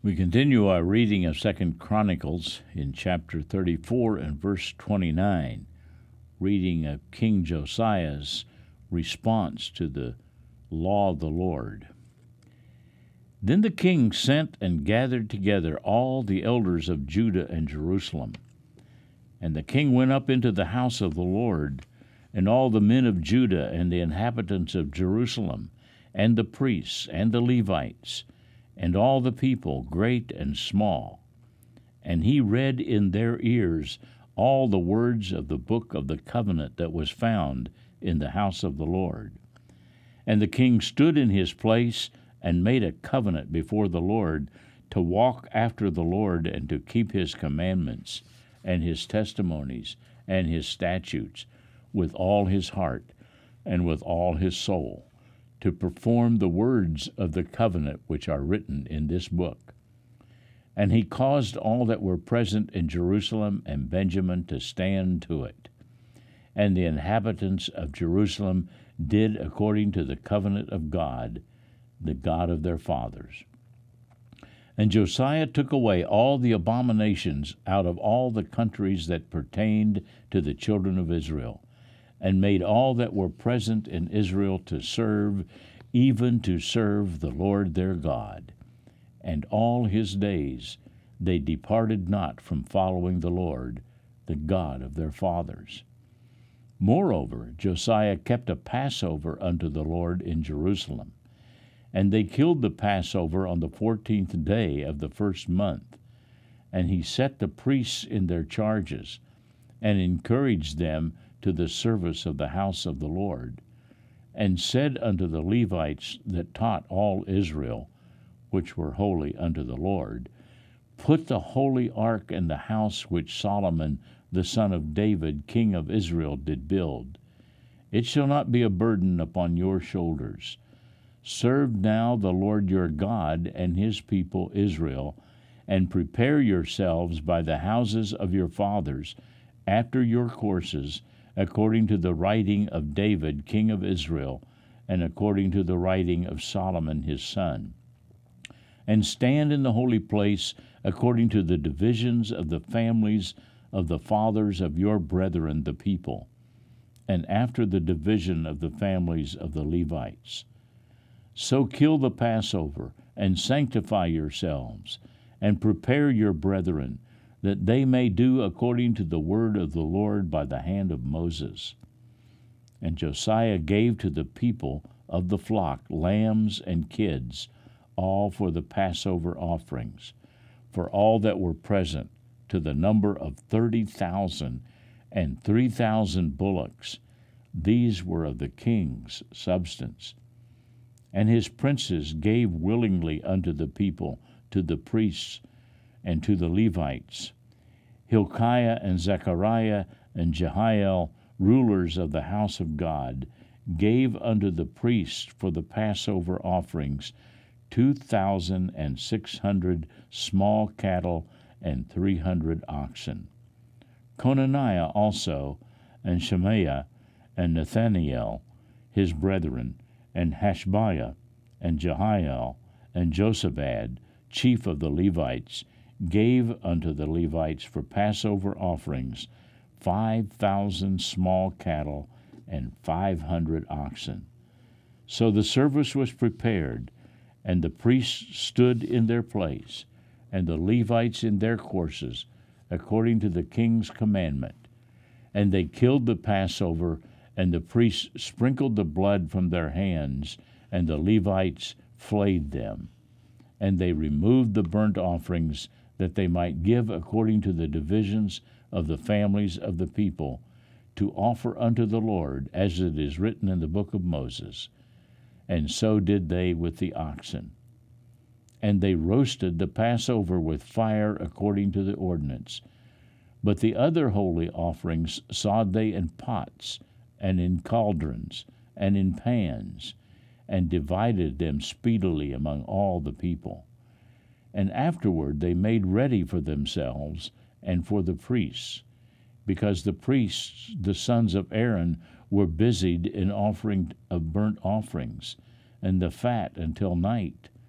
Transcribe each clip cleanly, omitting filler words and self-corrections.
We continue our reading of 2 Chronicles in chapter 34 and verse 29, reading of King Josiah's response to the law of the Lord. Then the king sent and gathered together all the elders of Judah and Jerusalem. And the king went up into the house of the Lord, and all the men of Judah and the inhabitants of Jerusalem, and the priests and the Levites, and all the people, great and small. And he read in their ears all the words of the book of the covenant that was found in the house of the Lord. And the king stood in his place and made a covenant before the Lord to walk after the Lord and to keep his commandments and his testimonies and his statutes with all his heart and with all his soul, to perform the words of the covenant which are written in this book. And he caused all that were present in Jerusalem and Benjamin to stand to it. And the inhabitants of Jerusalem did according to the covenant of God, the God of their fathers. And Josiah took away all the abominations out of all the countries that pertained to the children of Israel, and made all that were present in Israel to serve, even to serve the Lord their God. And all his days they departed not from following the Lord, the God of their fathers. Moreover, Josiah kept a Passover unto the Lord in Jerusalem. And they killed the Passover on the 14th day of the first month. And he set the priests in their charges, and encouraged them to the service of the house of the Lord, and said unto the Levites that taught all Israel, which were holy unto the Lord, Put the holy ark in the house which Solomon the son of David, king of Israel, did build. It shall not be a burden upon your shoulders. Serve now the Lord your God and his people Israel, and prepare yourselves by the houses of your fathers, after your courses, according to the writing of David, king of Israel, and according to the writing of Solomon his son. And stand in the holy place according to the divisions of the families of the fathers of your brethren the people, and after the division of the families of the Levites. So kill the Passover, and sanctify yourselves, and prepare your brethren, that they may do according to the word of the Lord by the hand of Moses. And Josiah gave to the people of the flock lambs and kids, all for the Passover offerings, for all that were present, to the number of 30,000, and 3,000 bullocks. These were of the king's substance. And his princes gave willingly unto the people, to the priests, and to the Levites. Hilkiah and Zechariah and Jehiel, rulers of the house of God, gave unto the priests for the Passover offerings 2,600 small cattle and 300 oxen. Conaniah also, and Shemaiah, and Nathaniel, his brethren, and Hashabiah, and Jehiel, and Josabad, chief of the Levites, gave unto the Levites for Passover offerings 5,000 small cattle and 500 oxen. So the service was prepared, and the priests stood in their place, and the Levites in their courses, according to the king's commandment. And they killed the Passover, and the priests sprinkled the blood from their hands, and the Levites flayed them. And they removed the burnt offerings, that they might give according to the divisions of the families of the people, to offer unto the Lord, as it is written in the book of Moses. And so did they with the oxen. And they roasted the Passover with fire according to the ordinance. But the other holy offerings sawed they in pots, and in cauldrons, and in pans, and divided them speedily among all the people. And afterward they made ready for themselves and for the priests, because the priests, the sons of Aaron, were busied in offering of burnt offerings, and the fat until night.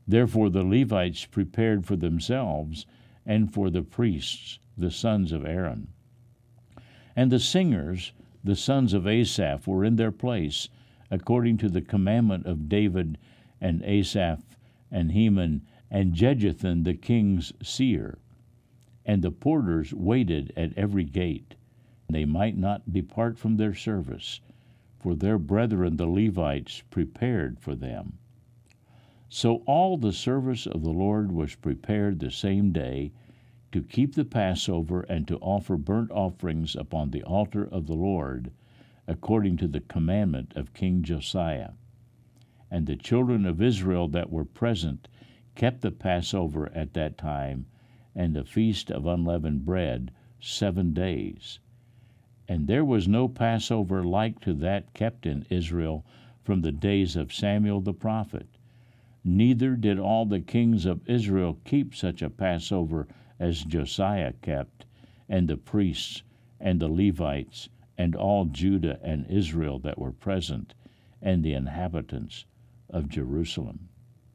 Therefore the Levites prepared for themselves and for the priests, the sons of Aaron. And the singers, the sons of Asaph, were in their place, according to the commandment of David and Asaph and Heman and Jeduthun the king's seer. And the porters waited at every gate. They might not depart from their service, for their brethren the Levites prepared for them. So all the service of the Lord was prepared the same day, to keep the Passover and to offer burnt offerings upon the altar of the Lord, according to the commandment of King Josiah. And the children of Israel that were present kept the Passover at that time, and the feast of unleavened bread 7 days. And there was no Passover like to that kept in Israel from the days of Samuel the prophet. Neither did all the kings of Israel keep such a Passover as Josiah kept, and the priests, and the Levites, and all Judah and Israel that were present, and the inhabitants of Jerusalem.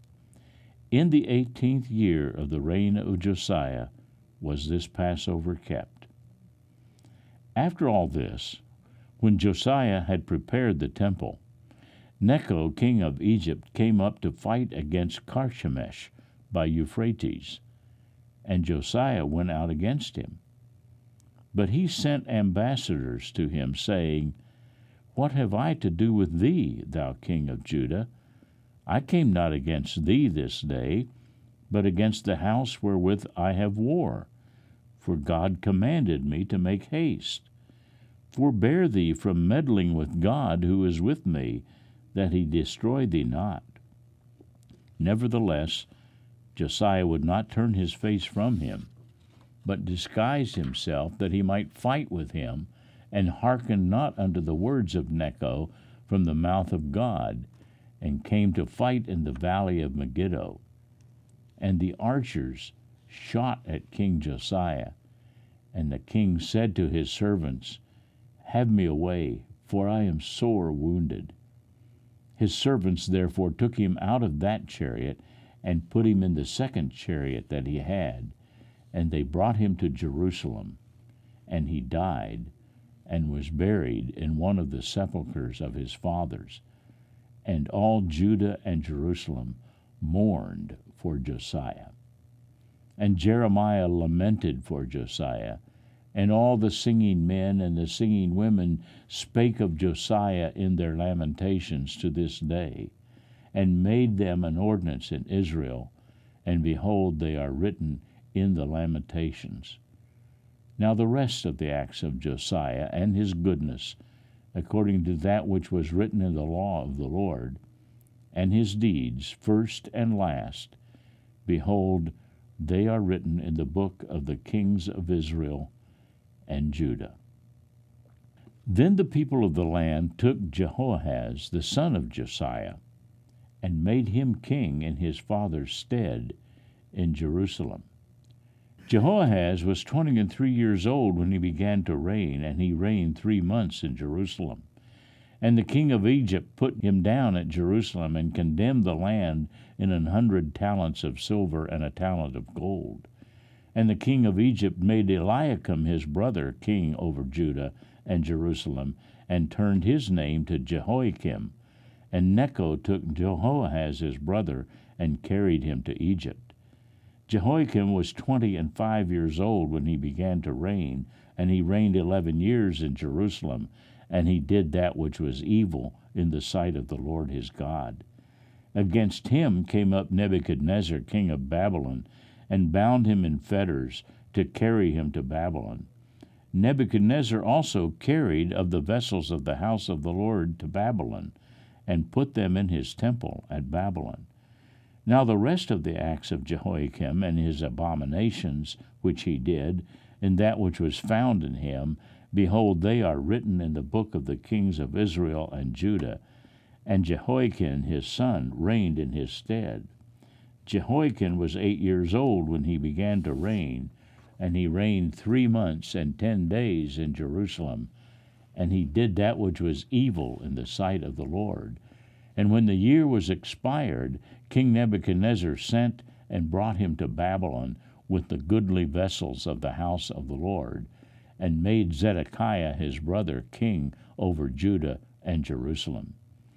In the 18th year of the reign of Josiah was this Passover kept. After all this, when Josiah had prepared the temple, Necho, king of Egypt, came up to fight against Carchemish by Euphrates, and Josiah went out against him. But he sent ambassadors to him, saying, What have I to do with thee, thou king of Judah? I came not against thee this day, but against the house wherewith I have war. For God commanded me to make haste. Forbear thee from meddling with God who is with me, that he destroy thee not. Nevertheless, Josiah would not turn his face from him, but disguised himself that he might fight with him, and hearkened not unto the words of Necho from the mouth of God, and came to fight in the valley of Megiddo. And the archers shot at King Josiah, and the king said to his servants, Have me away, for I am sore wounded. His servants therefore took him out of that chariot, and put him in the second chariot that he had, and they brought him to Jerusalem. And he died, and was buried in one of the sepulchres of his fathers. And all Judah and Jerusalem mourned for Josiah. And Jeremiah lamented for Josiah, and all the singing men and the singing women spake of Josiah in their lamentations to this day, and made them an ordinance in Israel, and behold, they are written in the lamentations. Now the rest of the acts of Josiah and his goodness, according to that which was written in the law of the Lord, and his deeds, first and last, behold, they are written in the book of the kings of Israel and Judah. Then the people of the land took Jehoahaz, the son of Josiah, and made him king in his father's stead in Jerusalem. Jehoahaz was 23 years old when he began to reign, and he reigned 3 months in Jerusalem. And the king of Egypt put him down at Jerusalem, and condemned the land in 100 talents of silver and a talent of gold. And the king of Egypt made Eliakim his brother king over Judah and Jerusalem, and turned his name to Jehoiakim. And Necho took Jehoahaz his brother, and carried him to Egypt. Jehoiakim was 25 years old when he began to reign, and he reigned 11 years in Jerusalem, and he did that which was evil in the sight of the Lord his God. Against him came up Nebuchadnezzar king of Babylon, and bound him in fetters to carry him to Babylon. Nebuchadnezzar also carried of the vessels of the house of the Lord to Babylon, and put them in his temple at Babylon. Now the rest of the acts of Jehoiakim and his abominations which he did, and that which was found in him, behold, they are written in the book of the kings of Israel and Judah. And Jehoiakim his son reigned in his stead. Jehoiakim was 8 years old when he began to reign, and he reigned 3 months and 10 days in Jerusalem. And he did that which was evil in the sight of the Lord. And when the year was expired, King Nebuchadnezzar sent and brought him to Babylon with the goodly vessels of the house of the Lord, and made Zedekiah his brother king over Judah and Jerusalem.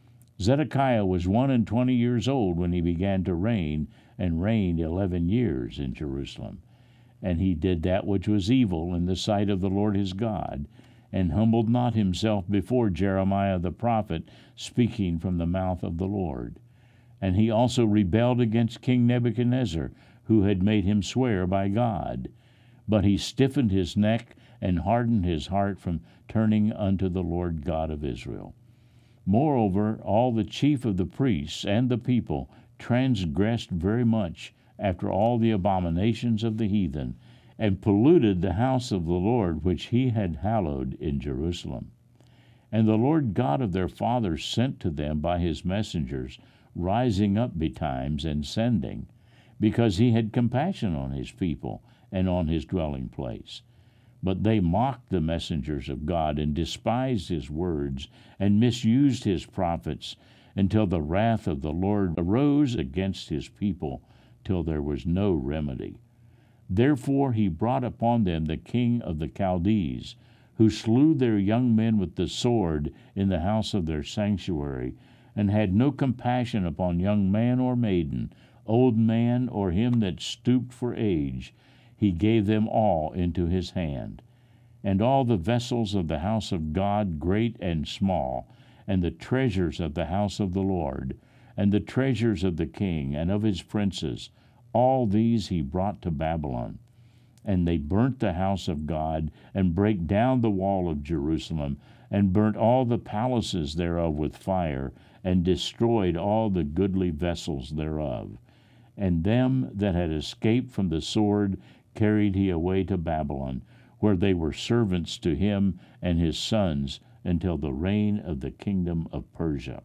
Zedekiah was 21 years old when he began to reign, and reigned 11 years in Jerusalem. And he did that which was evil in the sight of the Lord his God, and humbled not himself before Jeremiah the prophet, speaking from the mouth of the Lord. And he also rebelled against King Nebuchadnezzar, who had made him swear by God. But he stiffened his neck and hardened his heart from turning unto the Lord God of Israel. Moreover, all the chief of the priests and the people transgressed very much after all the abominations of the heathen, and polluted the house of the Lord which he had hallowed in Jerusalem. And the Lord God of their fathers sent to them by his messengers, rising up betimes and sending, because he had compassion on his people and on his dwelling place. But they mocked the messengers of God, and despised his words, and misused his prophets, until the wrath of the Lord arose against his people, till there was no remedy. Therefore he brought upon them the king of the Chaldees, who slew their young men with the sword in the house of their sanctuary, and had no compassion upon young man or maiden, old man or him that stooped for age. He gave them all into his hand. And all the vessels of the house of God, great and small, and the treasures of the house of the Lord, and the treasures of the king and of his princes, all these he brought to Babylon. And they burnt the house of God, and brake down the wall of Jerusalem, and burnt all the palaces thereof with fire, and destroyed all the goodly vessels thereof. And them that had escaped from the sword carried he away to Babylon, where they were servants to him and his sons until the reign of the kingdom of Persia,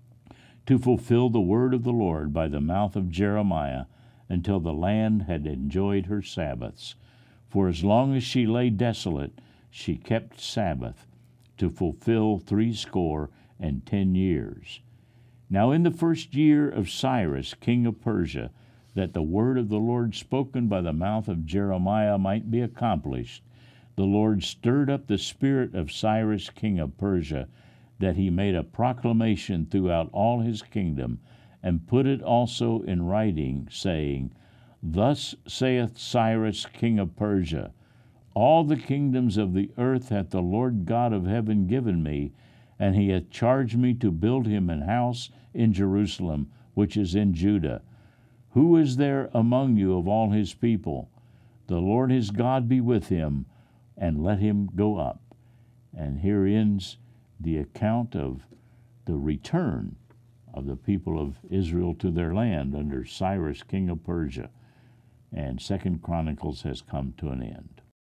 to fulfill the word of the Lord by the mouth of Jeremiah, until the land had enjoyed her Sabbaths. For as long as she lay desolate, she kept Sabbath, to fulfill 60 years. Now in the first year of Cyrus, king of Persia, that the word of the Lord spoken by the mouth of Jeremiah might be accomplished, the Lord stirred up the spirit of Cyrus, king of Persia, that he made a proclamation throughout all his kingdom, and put it also in writing, saying, Thus saith Cyrus, king of Persia, All the kingdoms of the earth hath the Lord God of heaven given me, and he hath charged me to build him an house in Jerusalem, which is in Judah. Who is there among you of all his people? The Lord his God be with him, and let him go up. And here ends the account of the return of the people of Israel to their land under Cyrus, king of Persia. And 2 Chronicles has come to an end.